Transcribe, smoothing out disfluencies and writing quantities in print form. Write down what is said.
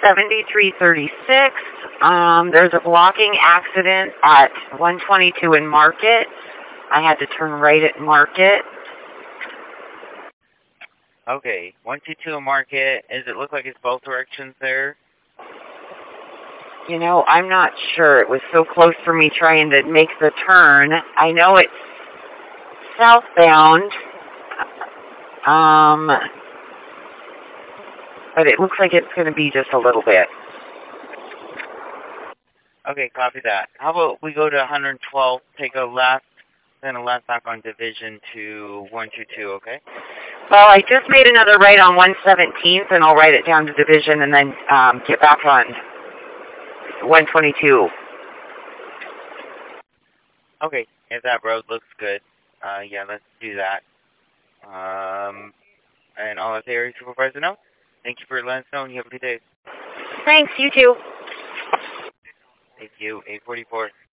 7336. There's a blocking accident at 122 in Market. I had to turn right at Market. Okay, 122 in Market. Does it look like it's both directions there? You know, I'm not sure. It was so close for me trying to make the turn. I know it's southbound. But it looks like it's going to be just a little bit. Okay, copy that. How about we go to 112, take a left, then a left back on Division to 122, okay? Well, I just made another right on 117th, and I'll write it down to Division and then get back on 122. Okay, if that road looks good, yeah, let's do that. And all of the area supervisor know. Thank you for letting us know, and you have a good day. Thanks, you too. Thank you, 844.